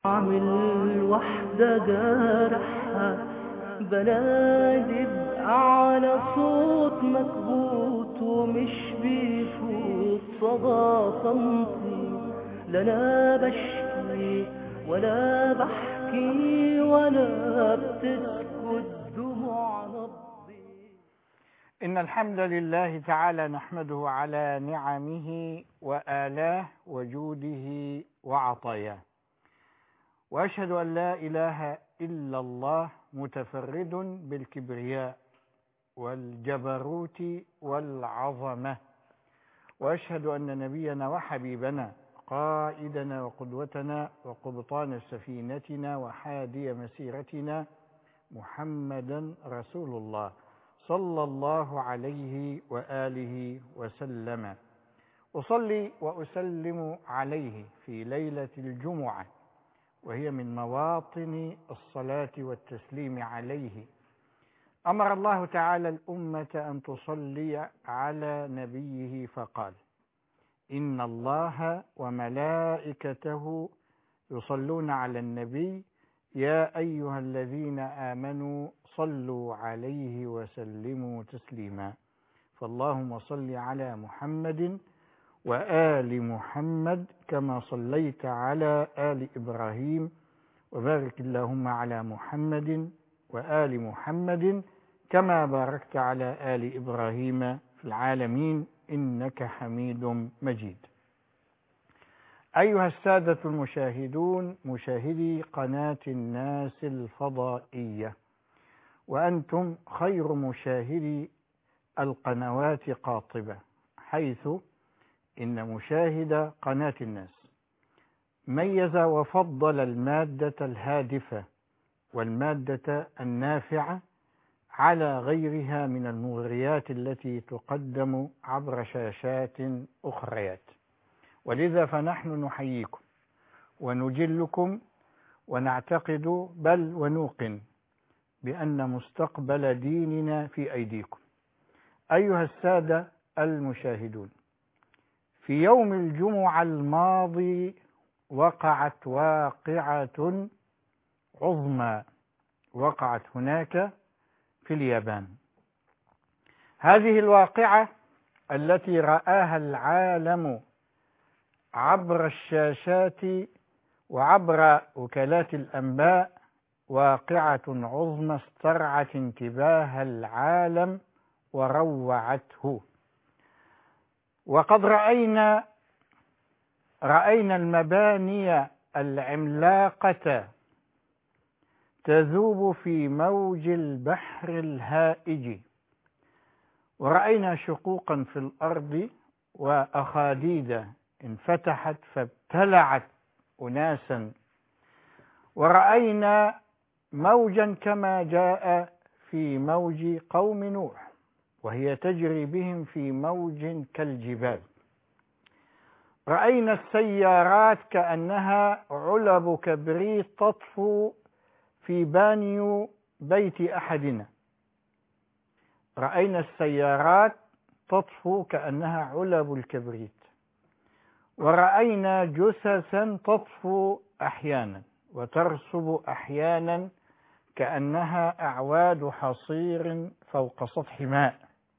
أعمل وحدة جارحها بنادي بأعلى صوت مكبوت ومش بيفوت صدى صمتي. لا أنا بشكي ولا بحكي ولا بتسكت دموع نبضي. إن الحمد لله تعالى نحمده على نعمه وآلاه وجوده وعطاياه، وأشهد أن لا إله إلا الله متفرد بالكبرياء والجبروت والعظمة، وأشهد أن نبينا وحبيبنا قائدنا وقدوتنا وقبطان سفينتنا وحادي مسيرتنا محمدا رسول الله صلى الله عليه وآله وسلم. أصلي وأسلم عليه في ليلة الجمعة، وهي من مواطن الصلاة والتسليم عليه. أمر الله تعالى الأمة أن تصلي على نبيه فقال: إن الله وملائكته يصلون على النبي يا أيها الذين آمنوا صلوا عليه وسلموا تسليما. فاللهم صل على محمد وآل محمد كما صليت على آل إبراهيم، وبارك اللهم على محمد وآل محمد كما باركت على آل إبراهيم في العالمين إنك حميد مجيد. أيها السادة المشاهدون، مشاهدي قناة الناس الفضائية، وأنتم خير مشاهدي القنوات قاطبة، حيث إن مشاهد قناة الناس ميز وفضل المادة الهادفة والمادة النافعة على غيرها من المغريات التي تقدم عبر شاشات أخريات، ولذا فنحن نحييكم ونجلكم ونعتقد بل ونوقن بأن مستقبل ديننا في أيديكم. أيها السادة المشاهدون، في يوم الجمعة الماضي وقعت واقعة عظمى، وقعت هناك في اليابان. هذه الواقعة التي رآها العالم عبر الشاشات وعبر وكالات الأنباء واقعة عظمى استرعت انتباه العالم وروعته. وقد رأينا المباني العملاقة تذوب في موج البحر الهائج، ورأينا شقوقا في الأرض وأخاديد انفتحت فابتلعت أناسا، ورأينا موجا كما جاء في موج قوم نوح وهي تجري بهم في موج كالجبال. رأينا السيارات كأنها علب كبريت تطفو في بانيو بيت أحدنا. رأينا السيارات تطفو كأنها علب الكبريت، ورأينا جثثا تطفو أحيانا وترسب أحيانا كأنها أعواد حصير فوق سطح ماء.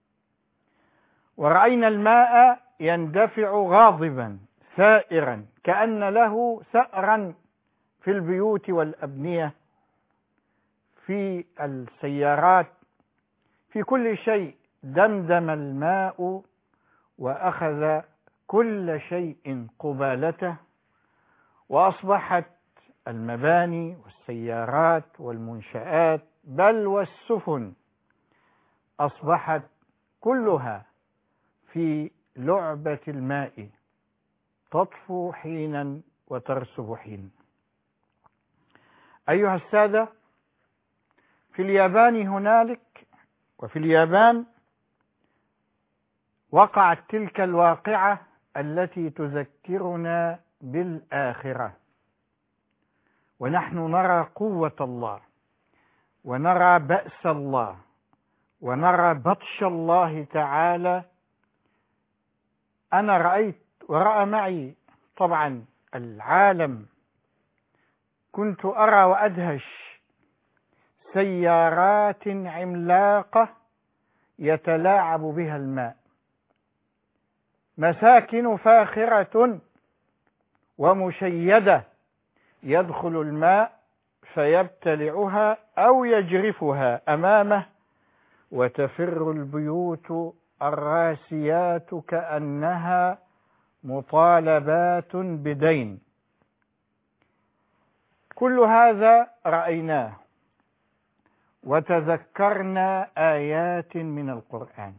ورأينا الماء يندفع غاضبا ثائرا كأن له ثأرا في البيوت والأبنية، في السيارات، في كل شيء. دمدم الماء وأخذ كل شيء قبالته، وأصبحت المباني والسيارات والمنشآت بل والسفن أصبحت كلها في لعبة الماء، تطفو حينا وترسب حينا. أيها السادة، في اليابان هنالك وفي اليابان وقعت تلك الواقعة التي تذكرنا بالآخرة، ونحن نرى قوة الله ونرى بأس الله ونرى بطش الله تعالى. أنا رأيت ورأى معي طبعا العالم كنت أرى وأدهش سيارات عملاقة يتلاعب بها الماء، مساكن فاخرة ومشيدة يدخل الماء فيبتلعها أو يجرفها أمامه، وتفر البيوت الراسيات كأنها مطالبات بدين. كل هذا رأيناه وتذكرنا آيات من القرآن: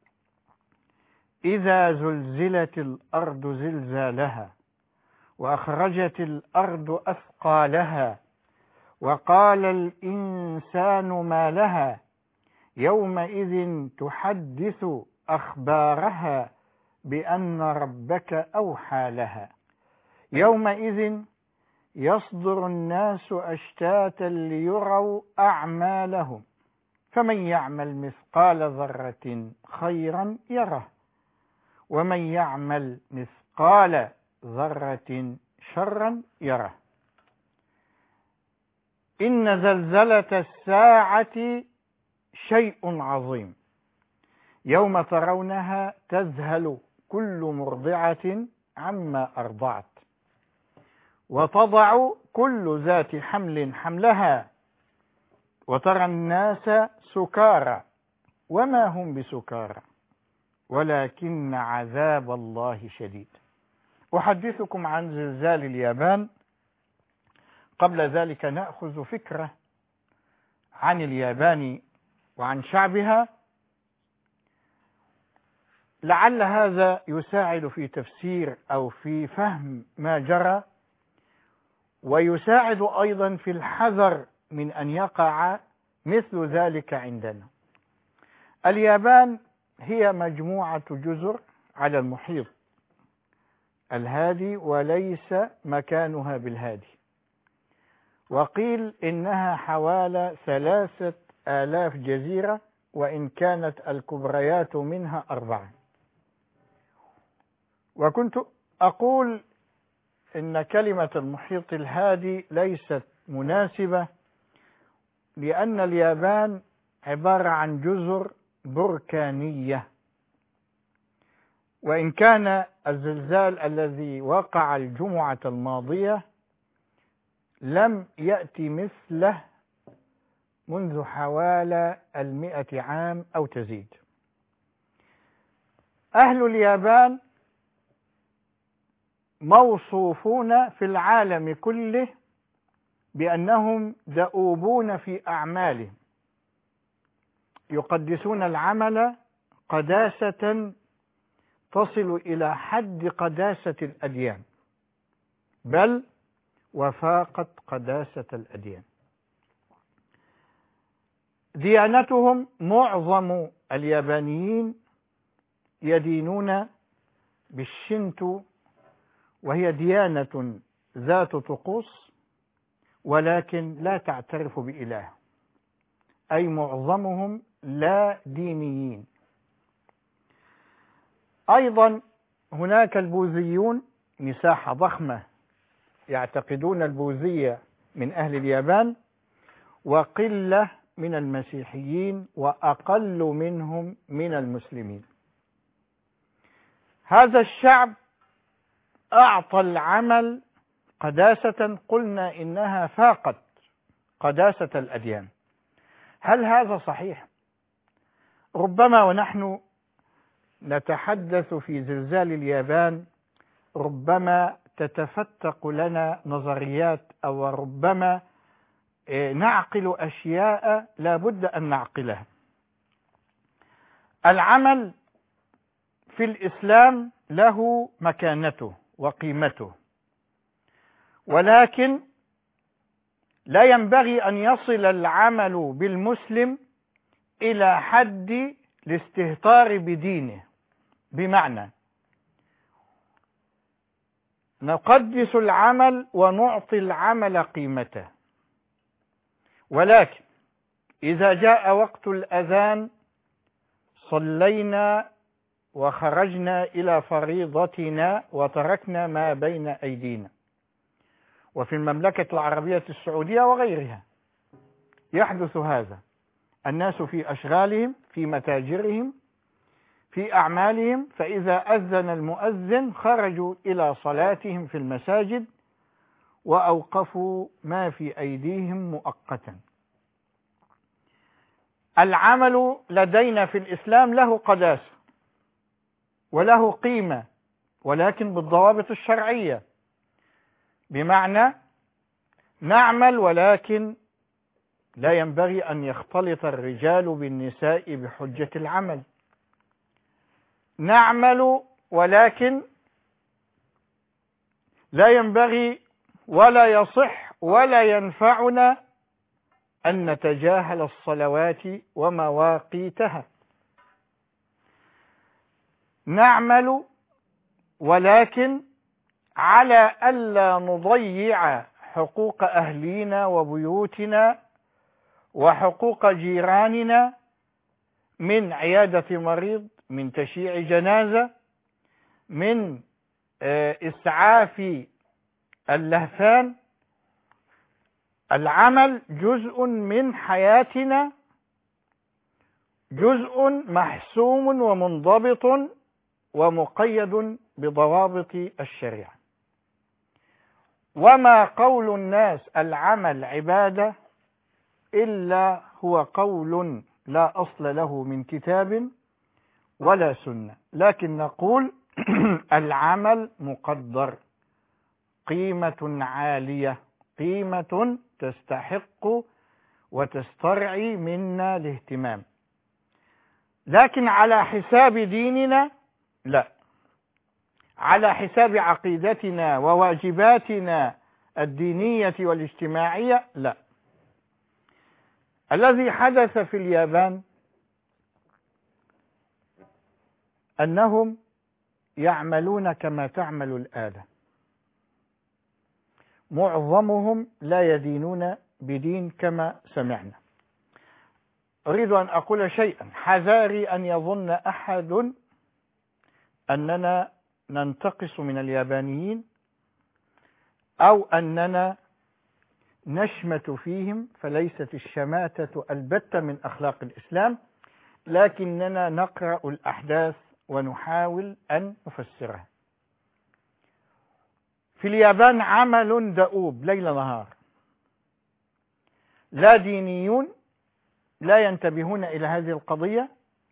إذا زلزلت الأرض زلزالها وأخرجت الأرض أثقالها وقال الإنسان ما لها يومئذ تحدث أخبارها بأن ربك أوحى لها يومئذ يصدر الناس أشتاتا ليروا أعمالهم فمن يعمل مثقال ذرة خيرا يره ومن يعمل مثقال ذرة شرا يره. إن زلزلة الساعة شيء عظيم يوم ترونها تذهل كل مرضعة عما أرضعت وتضع كل ذات حمل حملها وترى الناس سكارى وما هم بسكارى ولكن عذاب الله شديد. أحدثكم عن زلزال اليابان. قبل ذلك نأخذ فكرة عن اليابان وعن شعبها، لعل هذا يساعد في تفسير أو في فهم ما جرى، ويساعد أيضا في الحذر من أن يقع مثل ذلك عندنا. اليابان هي مجموعة جزر على المحيط الهادي وليس مكانها بالهادي، وقيل إنها حوالي 3000 جزيرة وإن كانت الكبريات منها 4. وكنت أقول إن كلمة المحيط الهادي ليست مناسبة، لأن اليابان عبارة عن جزر بركانية، وإن كان الزلزال الذي وقع الجمعة الماضية لم يأتي مثله منذ حوالي 100 عام أو تزيد. أهل اليابان موصوفون في العالم كله بأنهم دؤوبون في أعمالهم، يقدسون العمل قداسة تصل إلى حد قداسة الأديان، بل وفاقت قداسة الأديان. ديانتهم معظم اليابانيين يدينون بالشنتو، وهي ديانة ذات طقوس ولكن لا تعترف بإله، أي معظمهم لا دينيين. أيضا هناك البوذيون، مساحة ضخمة يعتقدون البوذية من أهل اليابان، وقلة من المسيحيين وأقل منهم من المسلمين. هذا الشعب أعطى العمل قداسة قلنا إنها فاقت قداسة الأديان. هل هذا صحيح؟ ربما ونحن نتحدث في زلزال اليابان ربما تتفتق لنا نظريات، أو ربما نعقل أشياء لا بد أن نعقلها. العمل في الإسلام له مكانته وقيمته، ولكن لا ينبغي أن يصل العمل بالمسلم إلى حد الاستهتار بدينه، بمعنى نقدس العمل ونعطي العمل قيمته، ولكن إذا جاء وقت الأذان صلينا وخرجنا إلى فريضتنا وتركنا ما بين أيدينا، وفي المملكة العربية السعودية وغيرها يحدث هذا. الناس في أشغالهم، في متاجرهم، في أعمالهم، فإذا أذن المؤذن خرجوا إلى صلاتهم في المساجد وأوقفوا ما في أيديهم مؤقتا. العمل لدينا في الإسلام له قداسة وله قيمة، ولكن بالضوابط الشرعية، بمعنى نعمل ولكن لا ينبغي أن يختلط الرجال بالنساء بحجة العمل. نعمل ولكن لا ينبغي ولا يصح ولا ينفعنا أن نتجاهل الصلوات ومواقيتها. نعمل ولكن على ألا نضيع حقوق أهلينا وبيوتنا وحقوق جيراننا من عيادة مريض، من تشييع جنازة، من إسعاف اللهفان. العمل جزء من حياتنا، جزء محسوم ومنضبط ومقيد بضوابط الشريعة. وما قول الناس العمل عبادة إلا هو قول لا أصل له من كتاب ولا سنة، لكن نقول العمل مقدر، قيمة عالية، قيمة تستحق وتسترعي منا الاهتمام، لكن على حساب ديننا لا، على حساب عقيدتنا وواجباتنا الدينية والاجتماعية لا. الذي حدث في اليابان أنهم يعملون كما تعمل الآلة، معظمهم لا يدينون بدين كما سمعنا. أريد أن أقول شيئا، حذاري أن يظن أحد أننا ننتقص من اليابانيين أو أننا نشمت فيهم، فليست الشماتة البتة من أخلاق الإسلام، لكننا نقرأ الأحداث ونحاول أن نفسرها. في اليابان عمل دؤوب ليل نهار، لا دينيون لا ينتبهون إلى هذه القضية،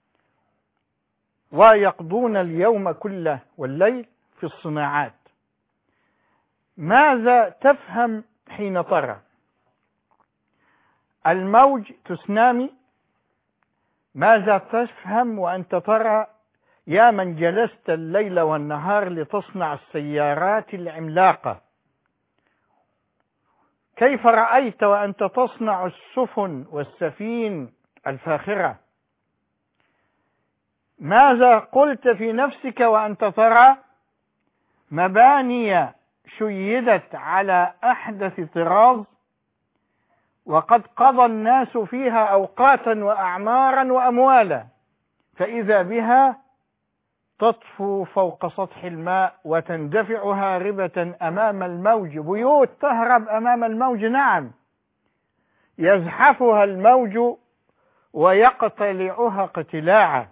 ويقضون اليوم كله والليل في الصناعات. ماذا تفهم حين ترى الموج تسونامي؟ ماذا تفهم وأنت ترى يا من جلست الليل والنهار لتصنع السيارات العملاقة؟ كيف رأيت وأنت تصنع السفن والسفين الفاخرة؟ ماذا قلت في نفسك وأنت ترى مباني شيدت على أحدث طراز وقد قضى الناس فيها أوقاتا وأعمارا وأموالا، فإذا بها تطفو فوق سطح الماء وتندفع هاربة أمام الموج، بيوت تهرب أمام الموج، نعم، يزحفها الموج ويقتلعها اقتلاعا.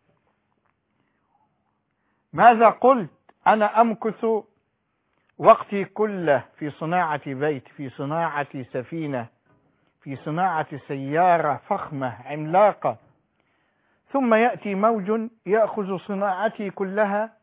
ماذا قلت؟ أنا أمكث وقتي كله في صناعة بيت، في صناعة سفينة، في صناعة سيارة فخمة عملاقة، ثم يأتي موج يأخذ صناعتي كلها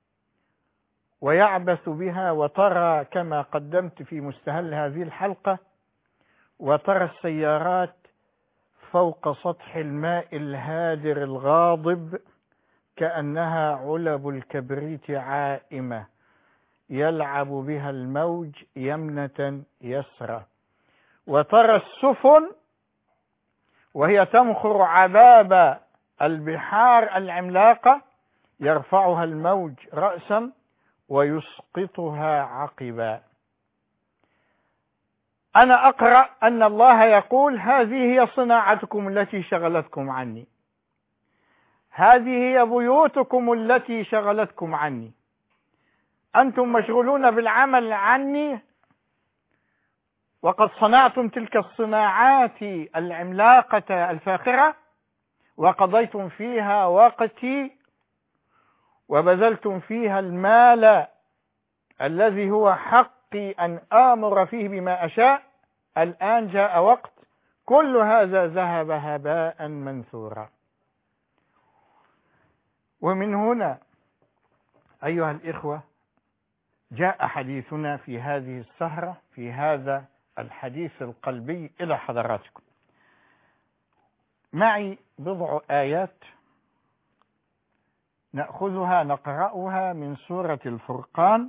ويعبث بها، وترى كما قدمت في مستهل هذه الحلقة، وترى السيارات فوق سطح الماء الهادر الغاضب كأنها علب الكبريت عائمة يلعب بها الموج يمنة يسرى، وترى السفن وهي تمخر عباب البحار العملاقة يرفعها الموج رأسا ويسقطها عقبا. أنا أقرأ أن الله يقول هذه هي صناعتكم التي شغلتكم عني، هذه هي بيوتكم التي شغلتكم عني، أنتم مشغولون بالعمل عني وقد صنعتم تلك الصناعات العملاقة الفاخرة وقضيتم فيها وقتي وبذلتم فيها المال الذي هو حقي أن آمر فيه بما أشاء. الآن جاء وقت كل هذا ذهب هباء منثورا. ومن هنا أيها الإخوة جاء حديثنا في هذه السهرة، في هذا الحديث القلبي إلى حضراتكم. معي بضع آيات نأخذها نقرأها من سورة الفرقان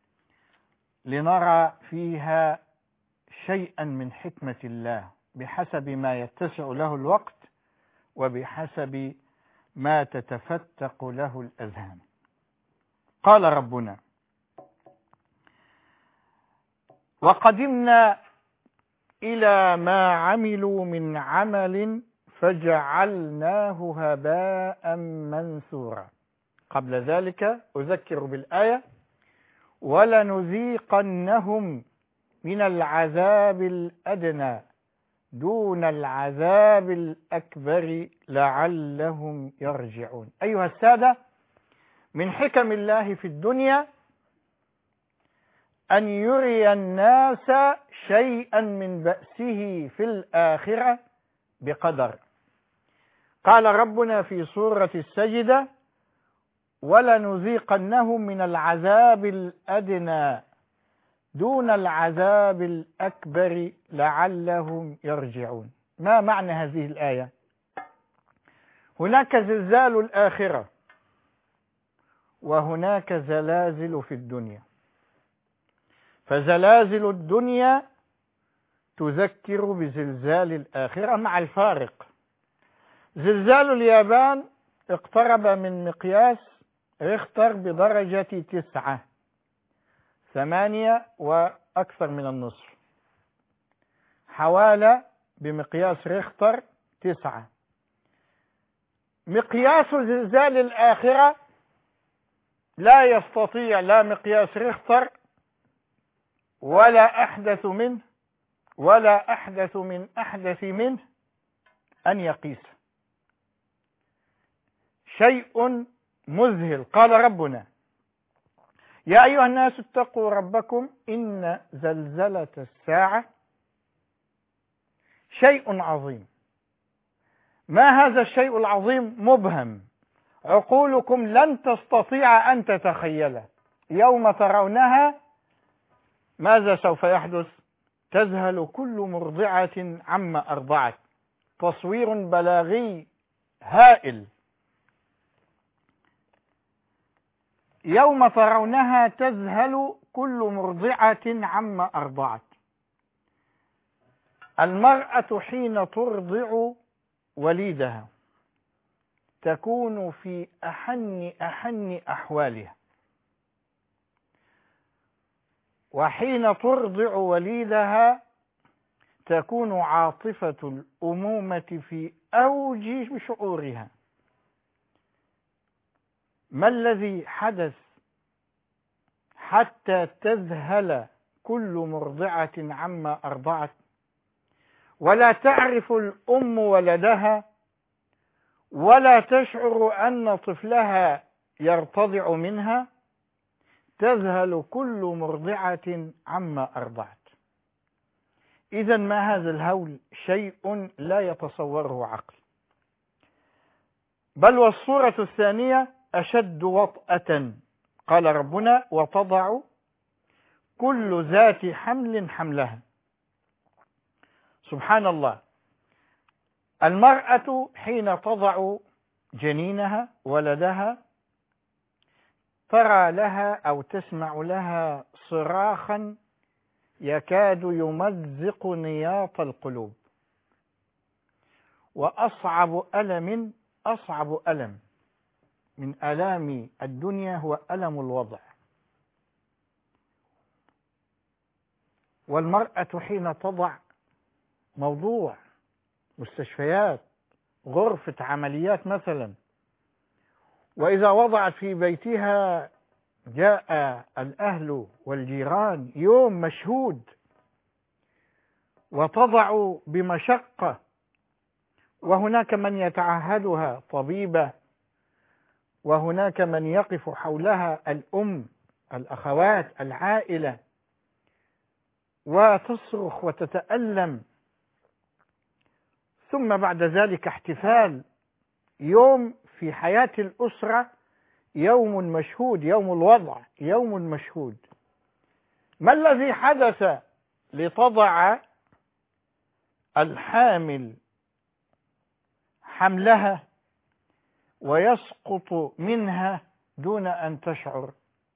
لنرى فيها شيئا من حكمة الله بحسب ما يتسع له الوقت وبحسب ما تتفتق له الأذهان. قال ربنا: وقدمنا إلى ما عملوا من عمل فجعلناه هباء منثورا. قبل ذلك أذكر بالآية: ولنذيقنهم من العذاب الأدنى دون العذاب الأكبر لعلهم يرجعون. أيها السادة، من حكم الله في الدنيا أن يري الناس شيئا من بأسه في الآخرة بقدر. قال ربنا في سورة السجدة: ولنذيقنهم من العذاب الأدنى دون العذاب الأكبر لعلهم يرجعون. ما معنى هذه الآية؟ هناك زلزال الآخرة وهناك زلازل في الدنيا، فزلازل الدنيا تذكر بزلزال الآخرة مع الفارق. زلزال اليابان اقترب من مقياس ريختر بدرجة 9، 8 وأكثر من النصف، حوالي بمقياس ريختر 9. مقياس زلزال الآخرة لا يستطيع لا مقياس ريختر ولا أحدث منه ولا أحدث من أحدث منه أن يقيس. شيء مذهل. قال ربنا: يا أيها الناس اتقوا ربكم إن زلزلة الساعة شيء عظيم. ما هذا الشيء العظيم؟ مبهم، عقولكم لن تستطيع أن تتخيله. يوم ترونها ماذا سوف يحدث؟ تذهل كل مرضعة عما أرضعت. تصوير بلاغي هائل. يوم ترونها تذهل كل مرضعة عما أرضعت. المرأة حين ترضع وليدها تكون في أحن أحوالها، وحين ترضع وليدها تكون عاطفة الأمومة في أوج شعورها. ما الذي حدث حتى تذهل كل مرضعة عما أرضعت ولا تعرف الأم ولدها ولا تشعر أن طفلها يرتضع منها؟ تذهل كل مرضعة عما أرضعت. إذا ما هذا الهول؟ شيء لا يتصوره عقل. بل والصورة الثانية أشد وطأة. قال ربنا: وتضع كل ذات حمل حملها. سبحان الله. المرأة حين تضع جنينها ولدها ترى لها أو تسمع لها صراخا يكاد يمزق نياط القلوب. وأصعب ألم من آلام الدنيا هو ألم الوضع. والمرأة حين تضع موضوع مستشفيات، غرفة عمليات مثلا، وإذا وضعت في بيتها جاء الأهل والجيران، يوم مشهود. وتضع بمشقة، وهناك من يتعهدها طبيبة، وهناك من يقف حولها الأم، الأخوات، العائلة، وتصرخ وتتألم. ثم بعد ذلك احتفال، يوم في حياة الأسرة، يوم مشهود، يوم الوضع يوم مشهود. ما الذي حدث لتضع الحامل حملها ويسقط منها دون أن تشعر؟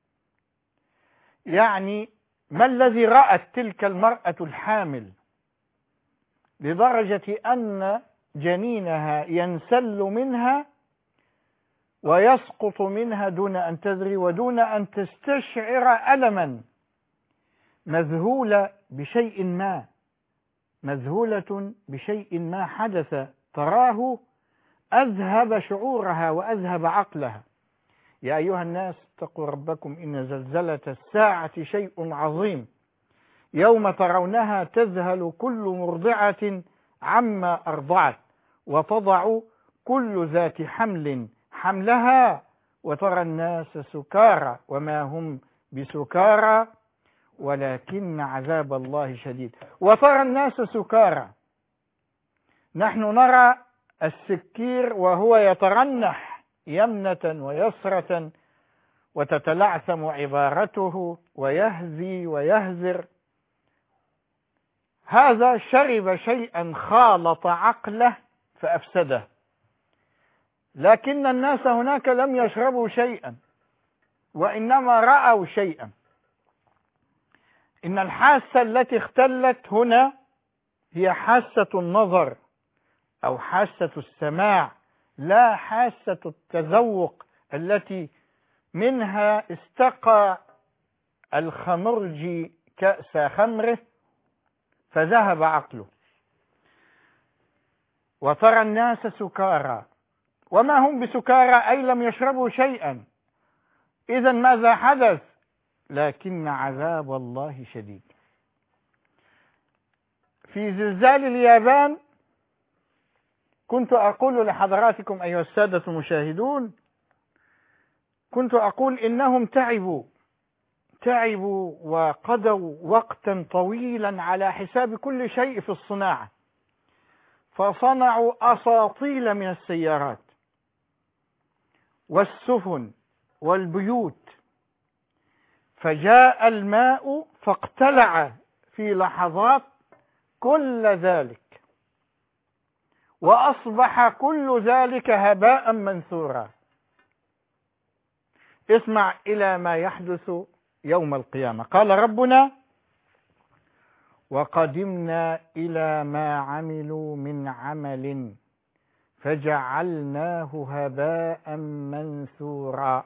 يعني ما الذي رأت تلك المرأة الحامل لدرجة أن جنينها ينسل منها ويسقط منها دون أن تدري ودون أن تستشعر ألما؟ مذهولة بشيء ما حدث، تراه أذهب شعورها وأذهب عقلها. يا أيها الناس اتقوا ربكم إن زلزلة الساعة شيء عظيم، يوم ترونها تذهل كل مرضعة عما أرضعت وتضع كل ذات حمل حملها وترى الناس سكارى وما هم بسكارى ولكن عذاب الله شديد. وترى الناس سكارى، نحن نرى السكير وهو يترنح يمنة ويسرة وتتلعثم عبارته ويهزي ويهزر. هذا شرب شيئا خالط عقله فأفسده، لكن الناس هناك لم يشربوا شيئا وإنما رأوا شيئا. إن الحاسة التي اختلت هنا هي حاسة النظر أو حاسة السماع، لا حاسة التذوق التي منها استقى الخمرجي كأس خمره فذهب عقله. وترى الناس سكارى وما هم بسكارى، أي لم يشربوا شيئا. إذا ماذا حدث؟ لكن عذاب الله شديد. في زلزال اليابان كنت أقول لحضراتكم أيها السادة المشاهدون، كنت أقول إنهم تعبوا وقضوا وقتا طويلا على حساب كل شيء في الصناعة، فصنعوا أساطيل من السيارات والسفن والبيوت، فجاء الماء فاقتلع في لحظات كل ذلك وأصبح كل ذلك هباء منثورا. اسمع إلى ما يحدث يوم القيامة. قال ربنا: وقدمنا إلى ما عملوا من عمل فجعلناه هباء منثورا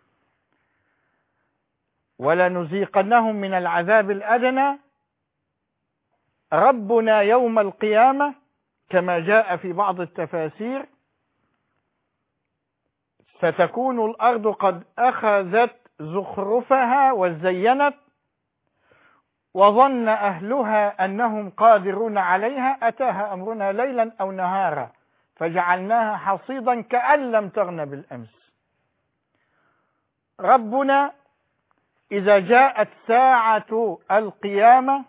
ولنذيقنهم من العذاب الأدنى. ربنا يوم القيامة كما جاء في بعض التفاسير ستكون الأرض قد أخذت زخرفها وزينت وظن أهلها أنهم قادرون عليها أتاها أمرنا ليلا أو نهارا فجعلناها حصيدا كأن لم تغن بالأمس. ربنا إذا جاءت ساعة القيامة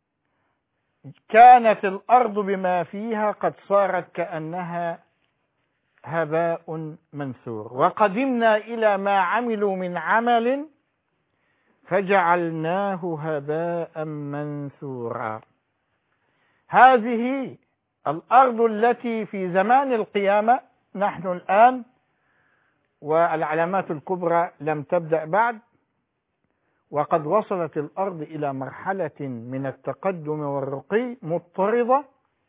كانت الأرض بما فيها قد صارت كأنها هباء منثور. وقدمنا إلى ما عملوا من عمل فجعلناه هباء منثورا. هذه الأرض التي في زمان القيامة، نحن الآن والعلامات الكبرى لم تبدأ بعد، وقد وصلت الأرض إلى مرحلة من التقدم والرقي مضطردة،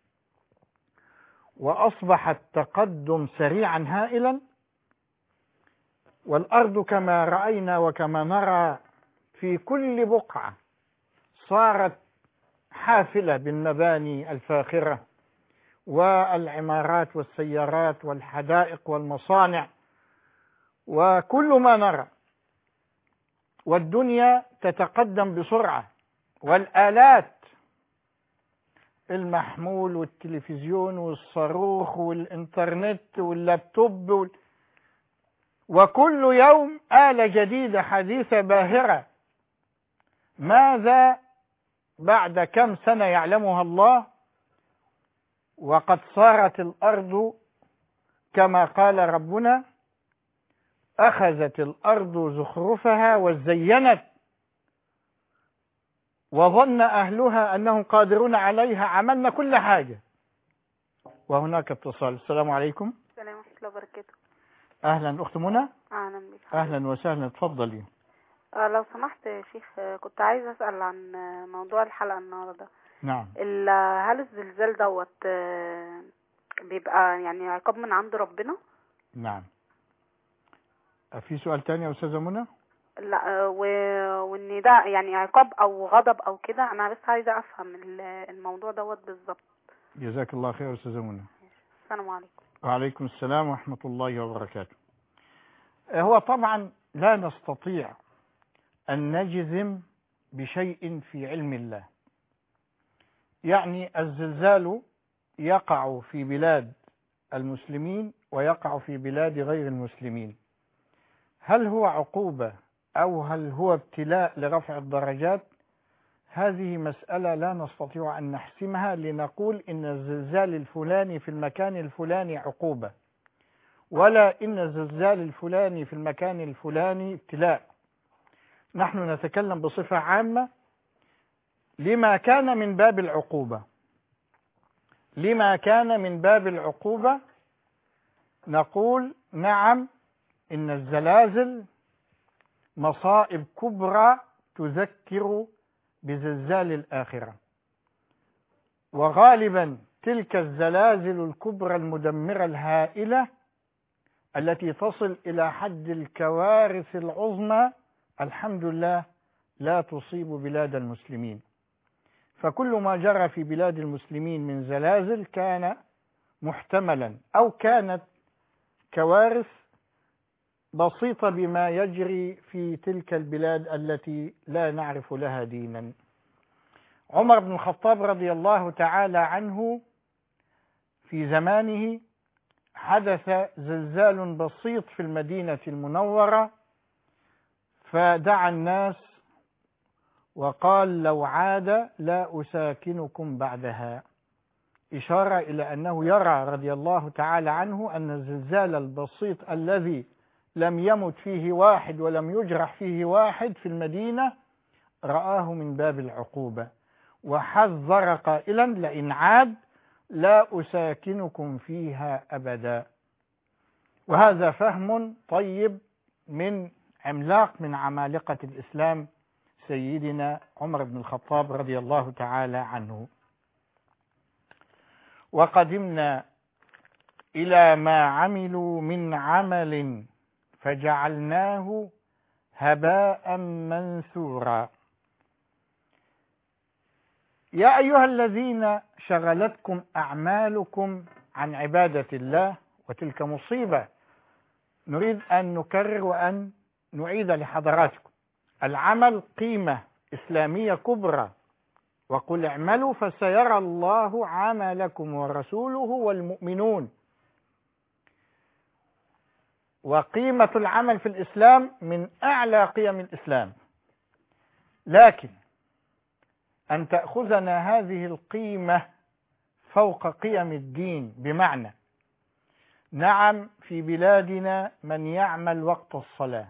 وأصبح التقدم سريعا هائلا، والأرض كما رأينا وكما نرى في كل بقعة صارت حافلة بالمباني الفاخرة والعمارات والسيارات والحدائق والمصانع وكل ما نرى، والدنيا تتقدم بسرعة، والآلات المحمول والتلفزيون والصاروخ والإنترنت واللابتوب وكل يوم آلة جديدة حديثة باهرة. ماذا بعد كم سنة يعلمها الله وقد صارت الأرض كما قال ربنا أخذت الأرض زخرفها وزينت وظن أهلها أنهم قادرون عليها، عملنا كل حاجة. وهناك اتصال. السلام عليكم. السلام ورحمة الله وبركاته. أهلا أخت منى. أهلا بك. أهلا وسهلا، اتفضلي. لو سمحت يا شيخ، كنت عايزة أسأل عن موضوع الحلقة النهاردة. نعم. هل الزلزال دوت بيبقى يعني عقاب من عند ربنا؟ نعم. في سؤال تاني يا أستاذة منى؟ لا، وإن ده يعني عقاب أو غضب أو كده. أنا بس عايزة أفهم الموضوع دوت بالظبط. جزاك الله خير أستاذة منى. السلام عليكم. وعليكم السلام ورحمة الله وبركاته. هو طبعا لا نستطيع أن نجزم بشيء في علم الله. يعني الزلزال يقع في بلاد المسلمين ويقع في بلاد غير المسلمين. هل هو عقوبة أو هل هو ابتلاء لرفع الدرجات؟ هذه مسألة لا نستطيع أن نحسمها لنقول إن الزلزال الفلاني في المكان الفلاني عقوبة، ولا إن الزلزال الفلاني في المكان الفلاني ابتلاء. نحن نتكلم بصفة عامة لما كان من باب العقوبة. لما كان من باب العقوبة نقول نعم، إن الزلازل مصائب كبرى تذكر بزلزال الآخرة، وغالبا تلك الزلازل الكبرى المدمرة الهائلة التي تصل إلى حد الكوارث العظمى الحمد لله لا تصيب بلاد المسلمين. فكل ما جرى في بلاد المسلمين من زلازل كان محتملا أو كانت كوارث بسيطة بما يجري في تلك البلاد التي لا نعرف لها دينا. عمر بن الخطاب رضي الله تعالى عنه في زمانه حدث زلزال بسيط في المدينة المنورة، فدعا الناس وقال لو عاد لا أساكنكم بعدها، إشارة إلى أنه يرى رضي الله تعالى عنه أن الزلزال البسيط الذي لم يمت فيه واحد ولم يجرح فيه واحد في المدينة رآه من باب العقوبة، وحذر قائلا لئن عاد لا أساكنكم فيها أبدا. وهذا فهم طيب من عملاق من عمالقة الإسلام سيدنا عمر بن الخطاب رضي الله تعالى عنه. وقدمنا إلى ما عملوا من عمل فجعلناه هباء منثورا. يا أيها الذين شغلتكم أعمالكم عن عبادة الله، وتلك مصيبة نريد أن نكرر وأن نعيد لحضراتكم. العمل قيمة إسلامية كبرى، وقل اعملوا فسيرى الله عملكم ورسوله والمؤمنون. وقيمة العمل في الإسلام من أعلى قيم الإسلام، لكن أن تأخذنا هذه القيمة فوق قيم الدين، بمعنى نعم في بلادنا من يعمل وقت الصلاة.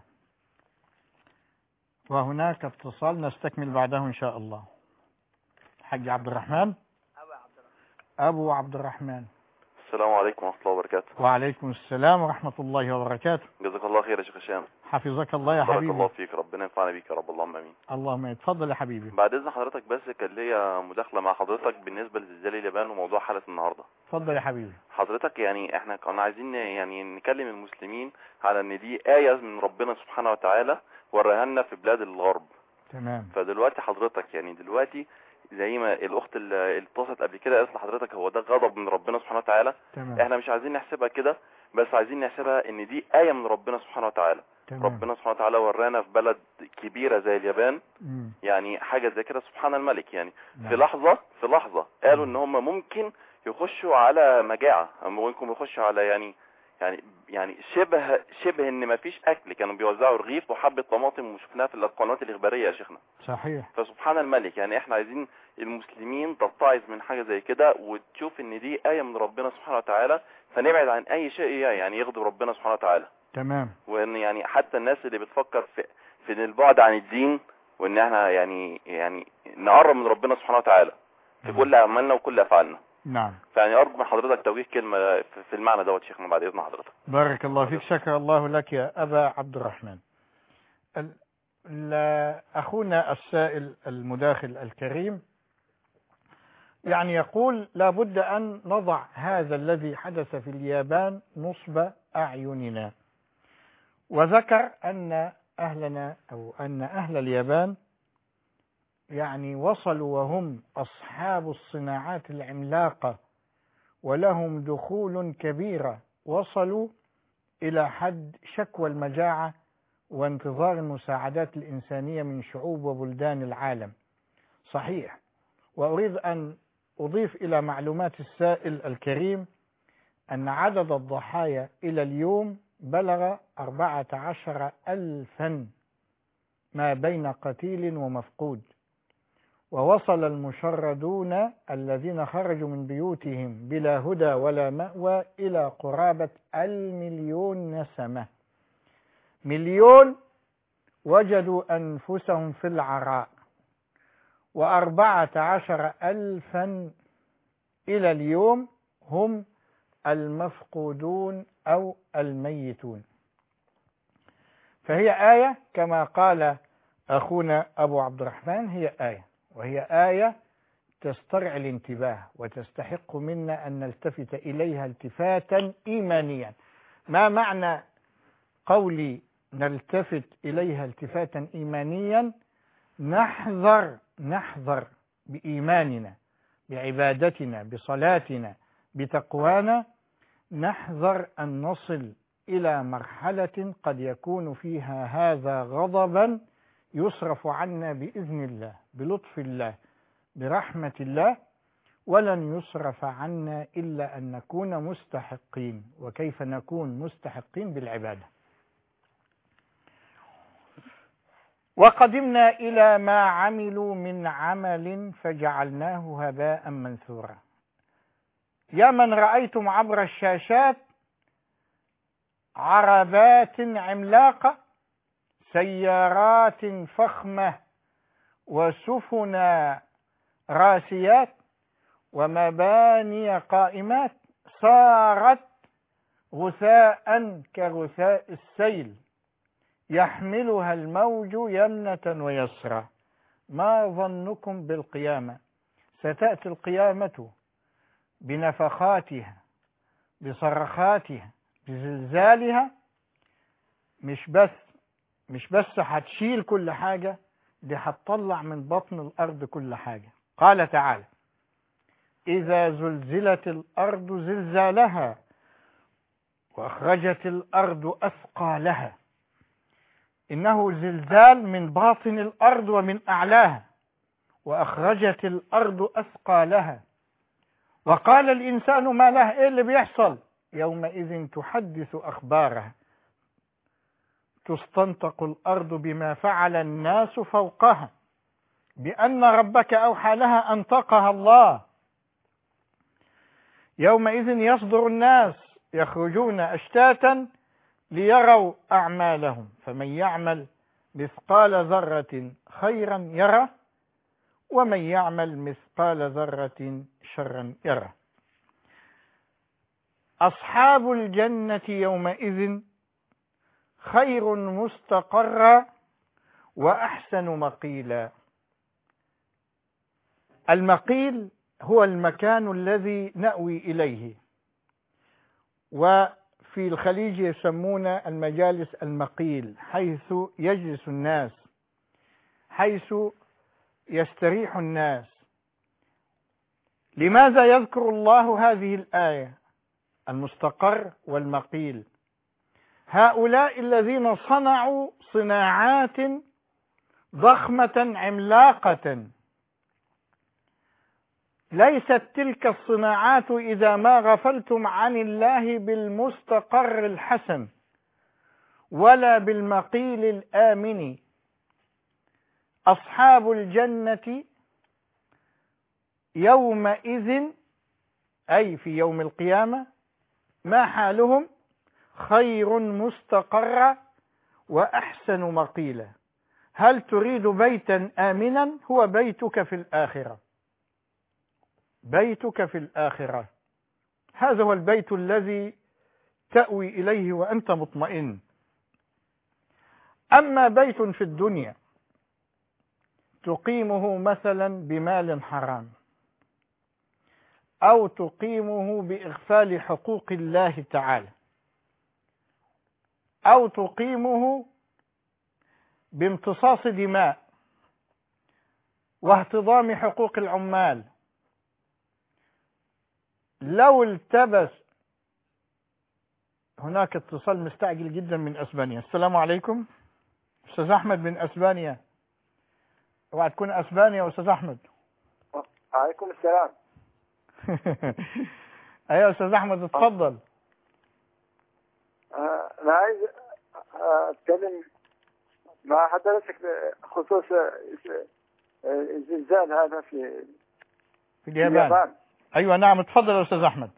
وهناك اتصال نستكمل بعده إن شاء الله. حاج عبد الرحمن. أبو عبد الرحمن. السلام عليكم ورحمة الله وبركاته. وعليكم السلام ورحمة الله وبركاته. جزاك الله خير يا شيخ هشام. حفظك الله يا حبيبي. بارك الله فيك، ربنا ينفعنا بيك يا رب، اللهم امين. اللهم اتفضل يا حبيبي. بعد اذن حضرتك بس كان ليا مداخله مع حضرتك بالنسبه لزلزال اليابان وموضوع حلقه النهارده. اتفضل يا حبيبي. حضرتك يعني احنا كنا عايزين يعني نكلم المسلمين على ان دي آية من ربنا سبحانه وتعالى وراها لنا في بلاد الغرب. تمام. فدلوقتي حضرتك يعني دلوقتي زي ما الاخت اللي اتصلت قبل كده قالت لحضرتك هو ده غضب من ربنا سبحانه وتعالى. تمام. احنا مش عايزين نحسبها كده، بس عايزين نحسبها ان دي آية من ربنا سبحانه وتعالى. تمام. ربنا سبحانه وتعالى ورانا في بلد كبيرة زي اليابان يعني حاجة زي كده سبحان الملك يعني. نعم. في لحظة قالوا ان هم ممكن يخشوا على مجاعة، ممكن يخشوا على يعني شبه ان ما فيش اكل، كانوا بيوزعوا رغيف وحبة طماطم وشفناها في القنوات الاخبارية يا شيخنا. صحيح. فسبحان الملك يعني احنا عايزين المسلمين تتعظ من حاجة زي كده وتشوف ان دي آية من ربنا سبحانه وتعالى، فنبعد عن اي شيء يعني يغضب ربنا سبحانه وتعالى. تمام. وان يعني حتى الناس اللي بتفكر في البعد عن الدين، وان احنا يعني نقرب من ربنا سبحانه وتعالى في كل اعمالنا وكل افعالنا. نعم. فيعني ارجو من حضرتك توجيه كلمة في المعنى دوت شيخنا بعد اذن حضرتك. بارك الله فيك، شكر الله لك يا أبا عبد الرحمن. أخونا السائل المداخل الكريم يعني يقول لابد أن نضع هذا الذي حدث في اليابان نصب أعيننا، وذكر أن أهلنا أو أن أهل اليابان يعني وصلوا وهم أصحاب الصناعات العملاقة ولهم دخول كبيرة، وصلوا إلى حد شكوى المجاعة وانتظار المساعدات الإنسانية من شعوب وبلدان العالم. صحيح. وأريد أن أضيف إلى معلومات السائل الكريم أن عدد الضحايا إلى اليوم بلغ 14,000 ما بين قتيل ومفقود، ووصل المشردون الذين خرجوا من بيوتهم بلا هدى ولا مأوى إلى قرابة 1,000,000 نسمة. 1,000,000 وجدوا أنفسهم في العراء، 14,000 إلى اليوم هم المفقودون أو الميتون. فهي آية كما قال أخونا أبو عبد الرحمن، هي آية، وهي آية تسترعي الانتباه وتستحق منا أن نلتفت إليها التفاتا إيمانيا. ما معنى قولي نلتفت إليها التفاتا إيمانيا؟ نحذر بإيماننا، بعبادتنا، بصلاتنا، بتقوانا، نحذر أن نصل إلى مرحلة قد يكون فيها هذا غضبا يصرف عنا بإذن الله، بلطف الله، برحمة الله، ولن يصرف عنا إلا أن نكون مستحقين. وكيف نكون مستحقين؟ بالعبادة. وقدمنا إلى ما عملوا من عمل فجعلناه هباء منثورا. يا من رأيتم عبر الشاشات عربات عملاقة، سيارات فخمة، وسفن راسيات، ومباني قائمات، صارت غثاء كغثاء السيل يحملها الموج يمنة ويسرى. ما ظنكم بالقيامة؟ ستأتي القيامة بنفخاتها، بصرخاتها، بزلزالها. مش بس هتشيل كل حاجة، دي هتطلع من بطن الأرض كل حاجة. قال تعالى: إذا زلزلت الأرض زلزالها وأخرجت الأرض أثقالها. إنه زلزال من باطن الأرض ومن أعلاها. وأخرجت الأرض أثقالها وقال الإنسان ما له. إيه اللي بيحصل؟ يومئذ تحدث أخبارها، تستنطق الأرض بما فعل الناس فوقها، بأن ربك أوحى لها أنطقها الله. يومئذ يصدر الناس يخرجون أشتاتا ليروا أعمالهم، فمن يعمل مثقال ذرة خيرا يره، ومن يعمل مثقال ذرة شرا يره. أصحاب الجنة يومئذ خير مستقرا وأحسن مقيلا. المقيل هو المكان الذي نأوي إليه، وفي الخليج يسمون المجالس المقيل، حيث يجلس الناس، حيث يستريح الناس. لماذا يذكر الله هذه الآية، المستقر والمقيل؟ هؤلاء الذين صنعوا صناعات ضخمة عملاقة، ليست تلك الصناعات إذا ما غفلتم عن الله بالمستقر الحسن ولا بالمقيل الآمن. أصحاب الجنة يومئذ أي في يوم القيامة ما حالهم؟ خير مستقرا وأحسن مقيلا. هل تريد بيتا آمنا؟ هو بيتك في الآخرة، بيتك في الآخرة، هذا هو البيت الذي تأوي إليه وأنت مطمئن. أما بيت في الدنيا تقيمه مثلا بمال حرام، أو تقيمه بإغفال حقوق الله تعالى، أو تقيمه بامتصاص دماء واهتضام حقوق العمال، لو التبس. هناك اتصال مستعجل جدا من أسبانيا. السلام عليكم أستاذ أحمد من أسبانيا. اوعى تكون أسبانيا أستاذ أحمد. عليكم السلام. أيوة أستاذ أحمد اتفضل. أنا عايز أتكلم مع حضرتك خصوص الزلزال هذا في اليابان. أيوة نعم اتفضل يا أستاذ أحمد.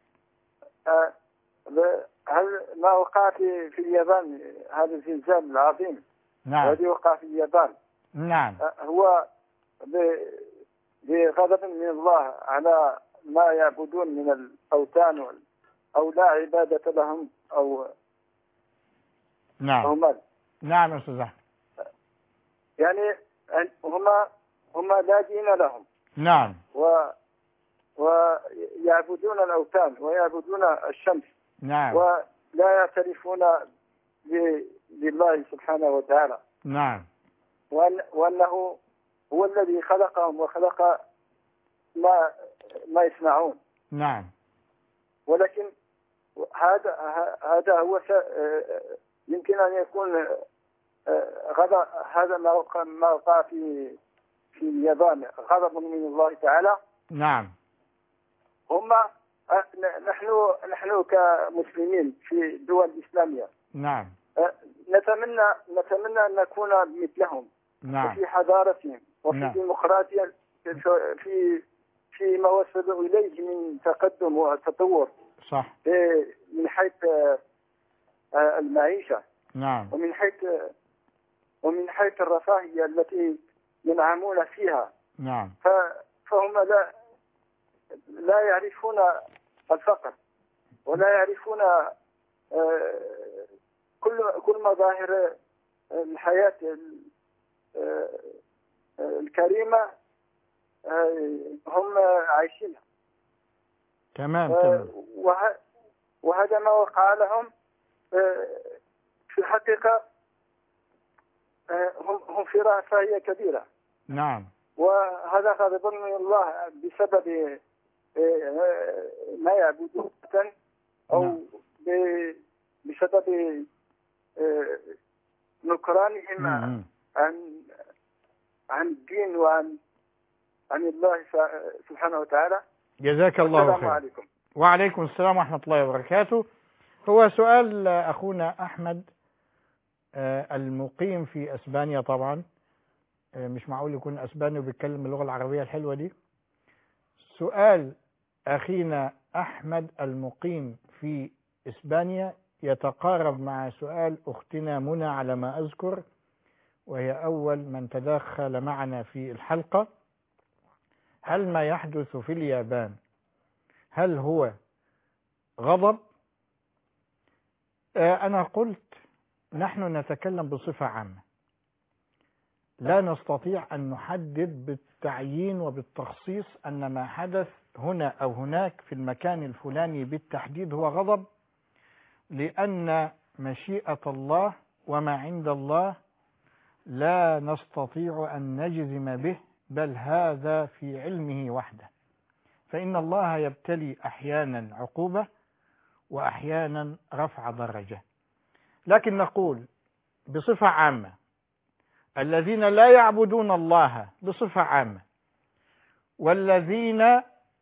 هل ما وقع في اليابان هذا الزلزال العظيم؟ نعم. الذي وقع في اليابان. نعم. هو بغضب من الله على ما يعبدون من الأوثان أو لا عبادة لهم أو نعم. مال. نعم يا أستاذ أحمد. يعني هم لا دين لهم. نعم. ويعبدون الأوثان ويعبدون الشمس. نعم. ولا يعترفون بالله سبحانه وتعالى. نعم. وأنه هو الذي خلقهم وخلق ما يصنعون. نعم. ولكن هذا هو يمكن أن يكون هذا ما وقع في اليابان غضب من الله تعالى. نعم. نحن كمسلمين في الدول الإسلامية. نعم. نتمنى أن نكون مثلهم. نعم. وفي حضارتهم وفي نعم. ديمقراطية في ما وصلوا إليه من تقدم وتطور. صح. من حيث المعيشة. نعم. ومن حيث الرفاهية التي ينعمون فيها. نعم. فهم لا يعرفون الفقر ولا يعرفون كل مظاهر الحياة الكريمة هم عايشينها. تمام. وهذا ما وقع لهم في الحقيقة. هم في رفاهية كبيرة. نعم. وهذا غضب من الله بسبب ما يعبدون أو بسبب نكرانهم عن الدين وعن الله سبحانه وتعالى. جزاك الله خير. السلام عليكم. وعليكم السلام ورحمة الله وبركاته. هو سؤال أخونا أحمد المقيم في أسبانيا. طبعا مش معقول يكون أسباني وبيتكلم اللغة العربية الحلوة دي. سؤال أخينا أحمد المقيم في إسبانيا يتقارب مع سؤال أختنا منى على ما أذكر، وهي أول من تدخل معنا في الحلقة. هل ما يحدث في اليابان هل هو غضب؟ أنا قلت نحن نتكلم بصفة عامة، لا نستطيع أن نحدد بالتعيين وبالتخصيص أن ما حدث هنا أو هناك في المكان الفلاني بالتحديد هو غضب، لأن مشيئة الله وما عند الله لا نستطيع أن نجزم به، بل هذا في علمه وحده. فإن الله يبتلي أحيانا عقوبة وأحيانا رفع درجة. لكن نقول بصفة عامة الذين لا يعبدون الله بصفة عامة والذين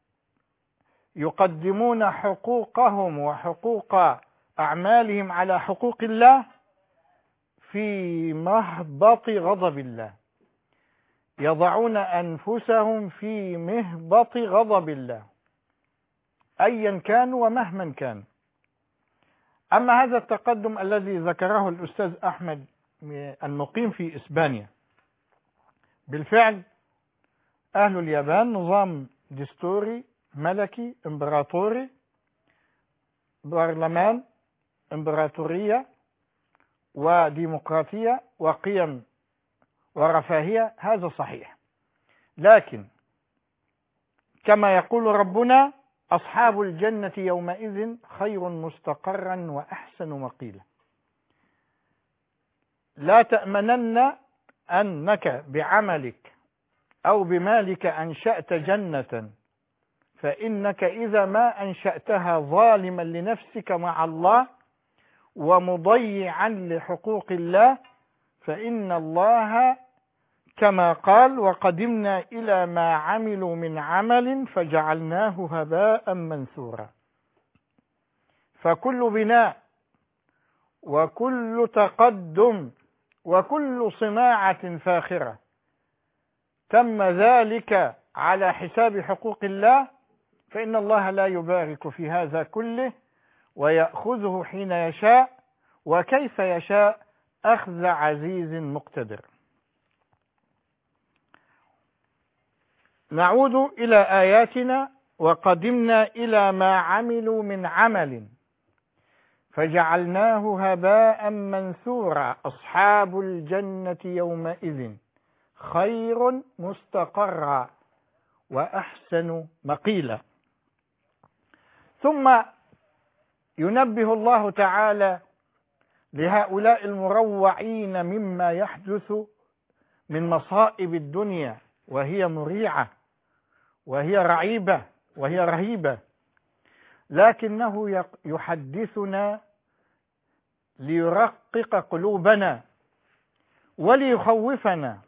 يقدمون حقوقهم وحقوق أعمالهم على حقوق الله في مهبط غضب الله، يضعون أنفسهم في مهبط غضب الله أيا كانوا ومهما كانوا. أما هذا التقدم الذي ذكره الأستاذ أحمد المقيم في إسبانيا، بالفعل أهل اليابان نظام دستوري ملكي إمبراطوري، برلمان، إمبراطورية وديمقراطية وقيم ورفاهية، هذا صحيح. لكن كما يقول ربنا أصحاب الجنة يومئذ خير مستقرا وأحسن مقيلا. لا تأمنن أنك بعملك أو بمالك أنشأت جنة، فإنك إذا ما أنشأتها ظالما لنفسك مع الله ومضيعا لحقوق الله فإن الله كما قال وقدمنا إلى ما عملوا من عمل فجعلناه هباء منثورا. فكل بناء وكل تقدم وكل صناعة فاخرة تم ذلك على حساب حقوق الله فإن الله لا يبارك في هذا كله ويأخذه حين يشاء وكيف يشاء أخذ عزيز مقتدر. نعود إلى آياتنا وقدمنا إلى ما عملوا من عمل فجعلناه هباء منثورا. أصحاب الجنة يومئذ خير مستقرا وأحسن مقيلا. ثم ينبه الله تعالى لهؤلاء المروعين مما يحدث من مصائب الدنيا وهي مريعة وهي رعيبة وهي رهيبة، لكنه يحدثنا ليرقق قلوبنا وليخوفنا.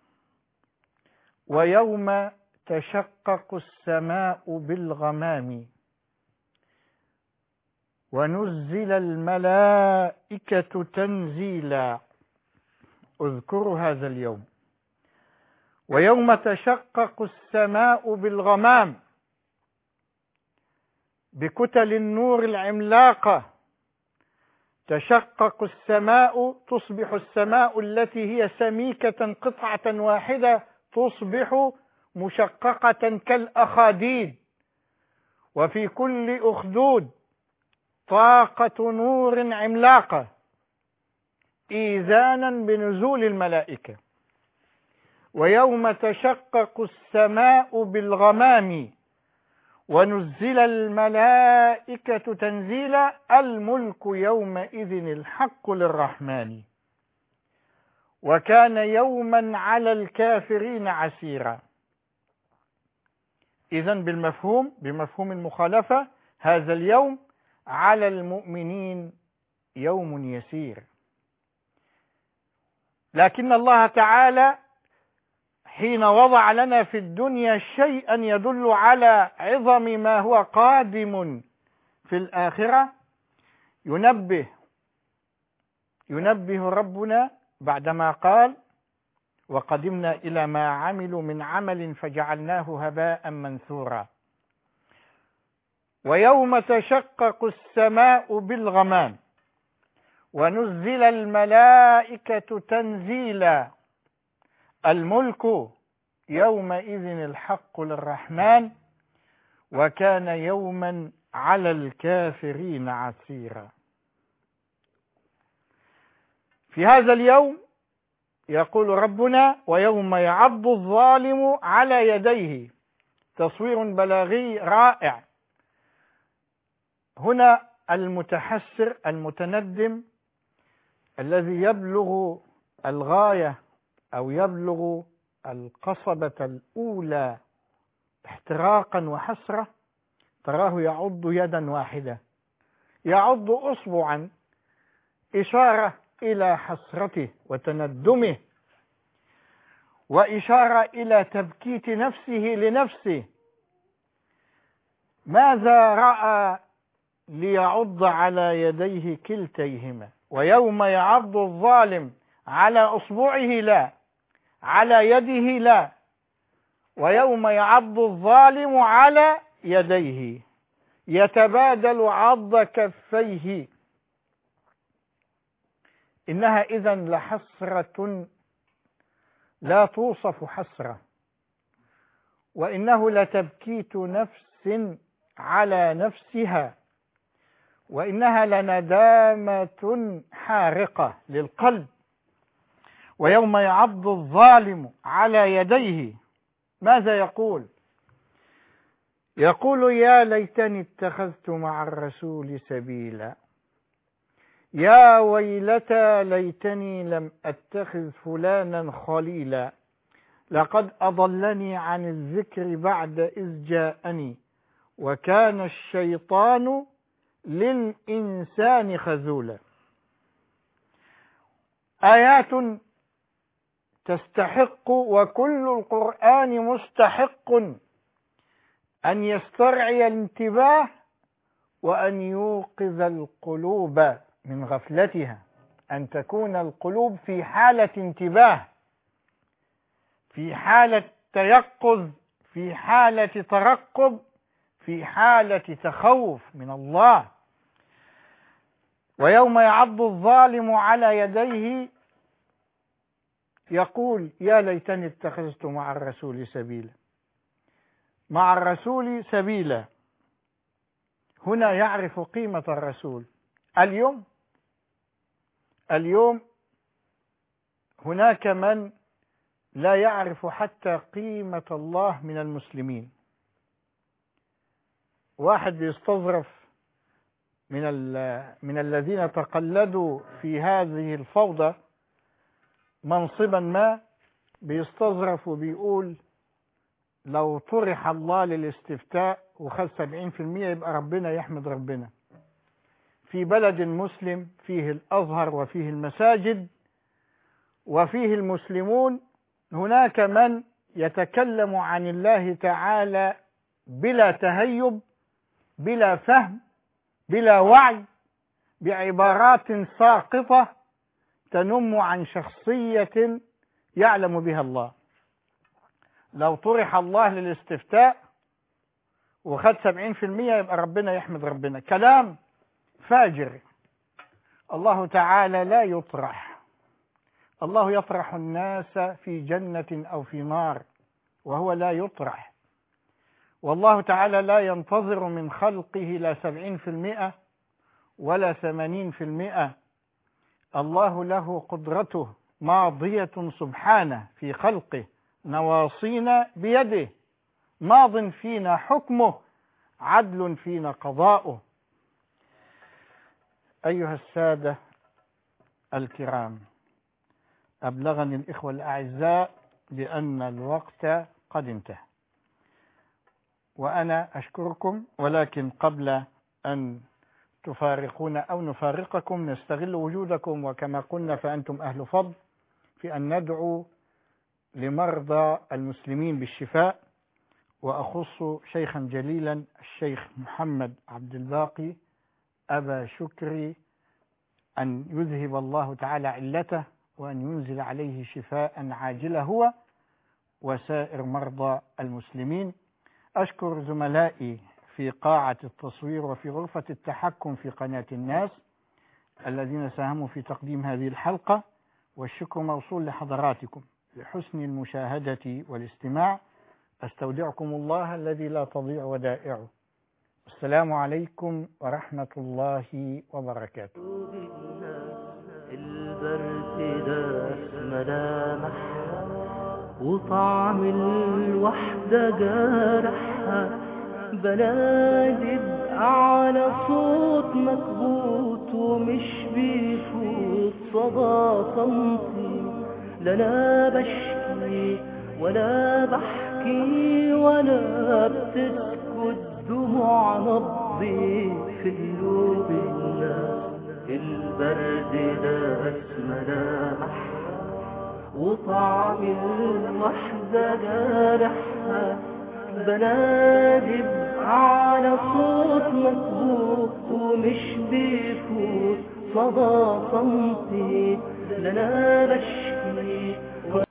ويوم تشقق السماء بالغمام ونزل الملائكة تنزيلا. اذكروا هذا اليوم. ويوم تشقق السماء بالغمام بكتل النور العملاقة تشقق السماء، تصبح السماء التي هي سميكة قطعة واحدة تصبح مشققة كالأخاديد، وفي كل أخدود طاقة نور عملاقة إيذانا بنزول الملائكة. ويوم تشقق السماء بالغمام ونزل الملائكة تنزيلا. الملك يومئذ الحق للرحمن وكان يوما على الكافرين عسيرا. إذن بمفهوم المخالفة هذا اليوم على المؤمنين يوم يسير، لكن الله تعالى حين وضع لنا في الدنيا شيئا يدل على عظم ما هو قادم في الآخرة ينبه ربنا بعدما قال وقدمنا إلى ما عملوا من عمل فجعلناه هباء منثورا. ويوم تشقق السماء بالغمام ونزل الملائكة تنزيلا. الملك يومئذ الحق للرحمن وكان يوما على الكافرين عسيرا. في هذا اليوم يقول ربنا ويوم يعض الظالم على يديه. تصوير بلاغي رائع. هنا المتحسر المتندم الذي يبلغ الغاية أو يبلغ القصبة الأولى احتراقا وحسرة تراه يعض يدا واحدة، يعض أصبعا، إشارة إلى حسرته وتندمه، وإشارة إلى تبكيت نفسه لنفسه. ماذا رأى ليعض على يديه كلتيهما؟ ويوم يعض الظالم على أصبعه لا، على يده لا، ويوم يعض الظالم على يديه يتبادل عض كفيه. إنها إذن لحسرة لا توصف حسرة، وإنه لتبكيت نفس على نفسها، وإنها لندامة حارقة للقلب. ويوم يعض الظالم على يديه ماذا يقول؟ يقول يا ليتني اتخذت مع الرسول سبيلا، يا ويلتى ليتني لم أتخذ فلانا خليلا، لقد أضلني عن الذكر بعد إذ جاءني، وكان الشيطان للإنسان خذولا. آيات تستحق، وكل القرآن مستحق أن يسترعي الانتباه وأن يوقظ القلوب من غفلتها، أن تكون القلوب في حالة انتباه، في حالة تيقظ، في حالة ترقب، في حالة تخوف من الله. ويوم يعض الظالم على يديه يقول يا ليتني اتخذت مع الرسول سبيلا. مع الرسول سبيلا هنا يعرف قيمة الرسول. اليوم هناك من لا يعرف حتى قيمة الله من المسلمين. واحد بيستظرف من الذين تقلدوا في هذه الفوضى منصبا ما، بيستظرف وبيقول لو طرح الله للاستفتاء وخذ 70% يبقى ربنا يحمد ربنا. في بلد مسلم فيه الأزهر وفيه المساجد وفيه المسلمون، هناك من يتكلم عن الله تعالى بلا تهيب، بلا فهم، بلا وعي، بعبارات ساقطة تنم عن شخصية يعلم بها الله. لو طرح الله للاستفتاء وخد 70% يبقى ربنا يحمد ربنا. كلام فاجر. الله تعالى لا يطرح. الله يطرح الناس في جنة أو في نار، وهو لا يطرح. والله تعالى لا ينتظر من خلقه لا 70% ولا 80%. الله له قدرته ماضية سبحانه في خلقه، نواصينا بيده، ماض فينا حكمه، عدل فينا قضاؤه. أيها السادة الكرام، أبلغني الإخوة الأعزاء بأن الوقت قد انتهى، وأنا أشكركم، ولكن قبل أن تفارقونا أو نفارقكم نستغل وجودكم، وكما قلنا فأنتم أهل فضل، في أن ندعو لمرضى المسلمين بالشفاء، وأخص شيخا جليلا الشيخ محمد عبد الباقي أبا شكري، أن يذهب الله تعالى علته وأن ينزل عليه شفاء عاجلا هو وسائر مرضى المسلمين. أشكر زملائي في قاعة التصوير وفي غرفة التحكم في قناة الناس الذين ساهموا في تقديم هذه الحلقة، والشكر موصول لحضراتكم لحسن المشاهدة والاستماع. أستودعكم الله الذي لا تضيع ودائعه. السلام عليكم ورحمة الله وبركاته. البرد داس ملامح وطعم الوحدة جارحها، بنادب على صوت مكبوت ومش بيفوت صدى صمتي، لا أنا بشكي ولا بحكي ولا بتسكت دموع نبضي في قلوب الناس. البرد داس ملامح وطعم الوحدة جارحها بنادي على صوت مكبوت ومش بيفوت صدى صمتي لنا بشكي